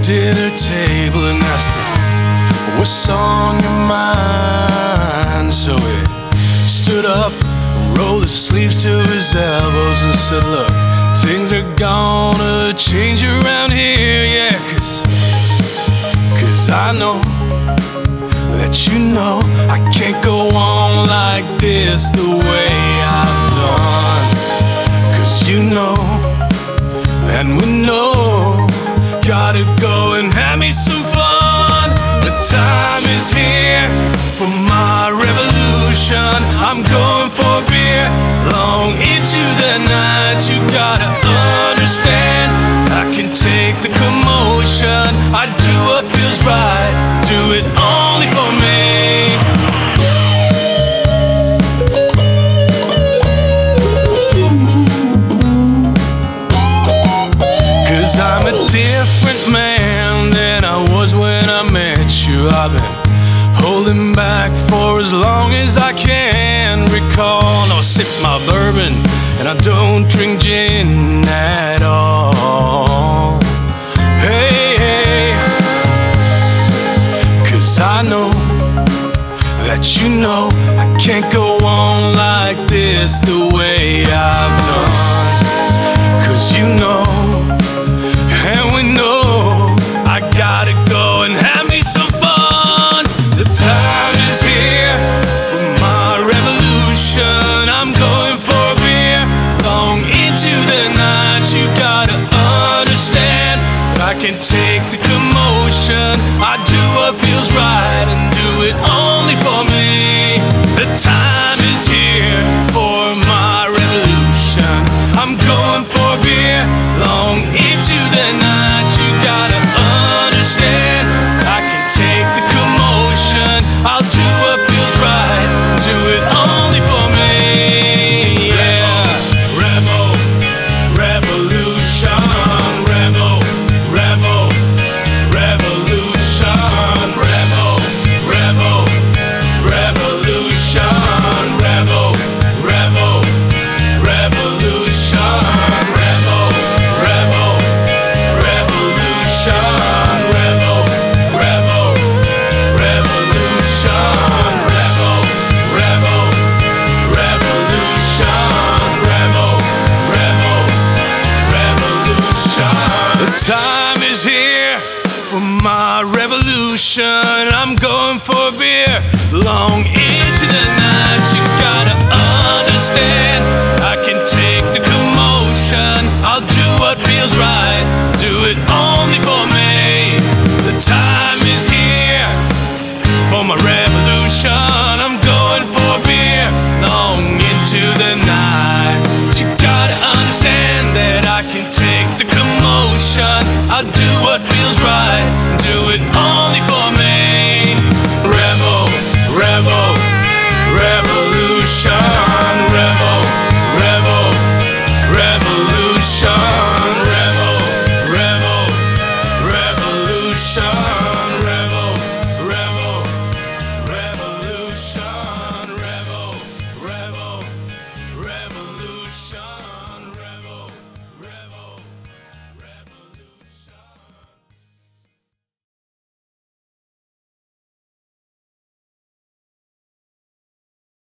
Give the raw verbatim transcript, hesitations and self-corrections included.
dinner table and asked him, what's on your mind? So he stood up, rolled his sleeves to his elbows and said, look, things are gonna change around here, yeah, cause, cause I know that you know I can't go on like this the way I've done. Cause you know, and we know, gotta go and have me some fun. The time is here for my revolution. I'm going for beer long into the night. You gotta understand, I can take the commotion. I do what feels right, do it only for me. Cause I'm a different man than I was when I met you. I've been holding back for as long as I can recall. No, I sip my bourbon and I don't drink gin at all. Hey, hey, cause I know that you know I can't go on like this the way I've done. Cause you know, and we know, I gotta go and have me some fun. The time is here for my revolution. I'm going for beer long into the night. You gotta understand, I can take the commotion. I do what feels right and do it only for me. The time is here for my revolution. I'm going for beer long into the night. You gotta understand, I can take the commotion. I'll do what feels right, do it only for me. Yeah, rebel, revolution, rebel, rebel, revolution, rebel, rebel, revolution, rebel, rebel, revolution, rebel, rebel, revolution, rebel, rebel, revolution, rebel, rebel, revolution, rebel, rebel, revolution. The time is here for my revolution. I'm going for beer long